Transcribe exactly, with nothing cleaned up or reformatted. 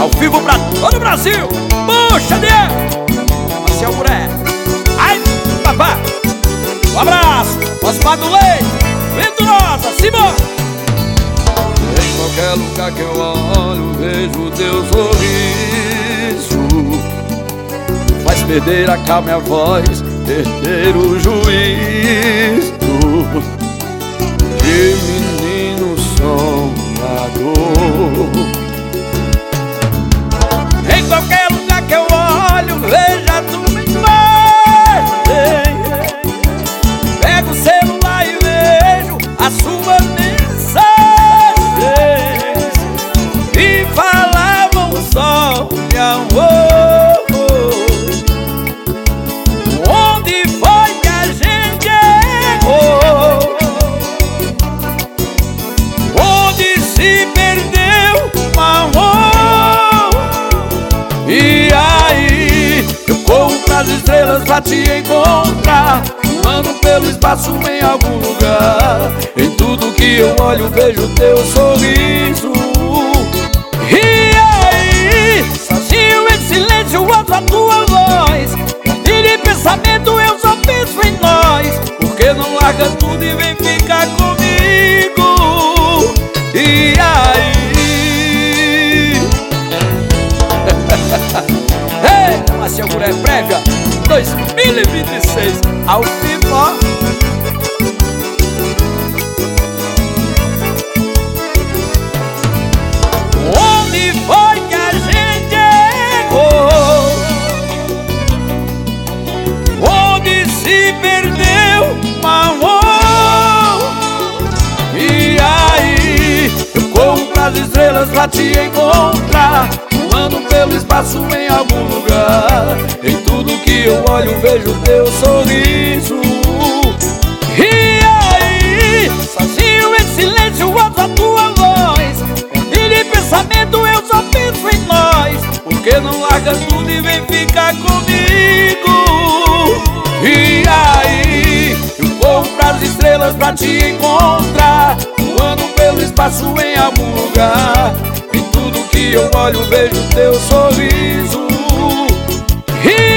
ao vivo pra todo o Brasil. Puxa, Diego, Marcel Buré. Ai, papá, um abraço, Osmar do Leite, Venturosa, Simão. Em qualquer lugar que eu olho, vejo teu sorriso. Faz perder a calma e a voz, perder o juízo. De menino sonhador. Em qualquer lugar que eu olho, vejo a tua imagem. Pego o celular e vejo a sua mensagem. E falavam só de amor. Onde foi que a gente errou? Onde se perdeu o amor? E aí, eu corro pras estrelas pra te encontrar. Ando pelo espaço em algum lugar. Em tudo que eu olho vejo teu sorriso. E aí, sozinho em silêncio ouço a tua voz. E de pensamento eu só penso em nós. Por que não larga tudo e vem ficar comigo? E aí? Eita, Marcel Buré Prévia dois mil e vinte e seis, ao vivo, ó. Onde foi que a gente errou? Onde se perdeu o amor? E aí, eu corro pras estrelas pra te encontrar. Ando pelo espaço em algum lugar. Em tudo que eu olho vejo teu sorriso. E aí, sozinho em silêncio ouço a tua voz. E de pensamento eu só penso em nós. Por que não larga tudo e vem ficar comigo? E aí, eu corro pras estrelas pra te encontrar. Ando pelo espaço em algum lugar. Em tudo que eu olho vejo teu sorriso. E